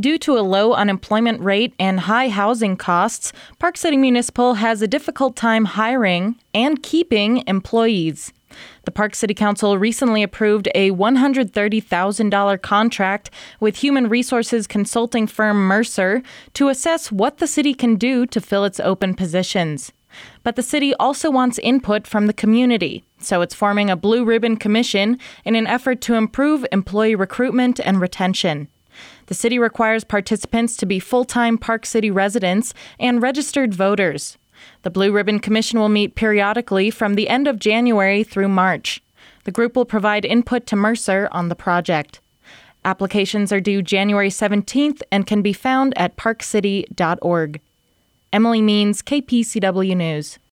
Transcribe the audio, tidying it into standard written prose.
Due to a low unemployment rate and high housing costs, Park City Municipal has a difficult time hiring and keeping employees. The Park City Council recently approved a $130,000 contract with human resources consulting firm Mercer to assess what the city can do to fill its open positions. But the city also wants input from the community, so it's forming a Blue Ribbon Commission in an effort to improve employee recruitment and retention. The city requires participants to be full-time Park City residents and registered voters. The Blue Ribbon Commission will meet periodically from the end of January through March. The group will provide input to Mercer on the project. Applications are due January 17th and can be found at parkcity.org. Emily Means, KPCW News.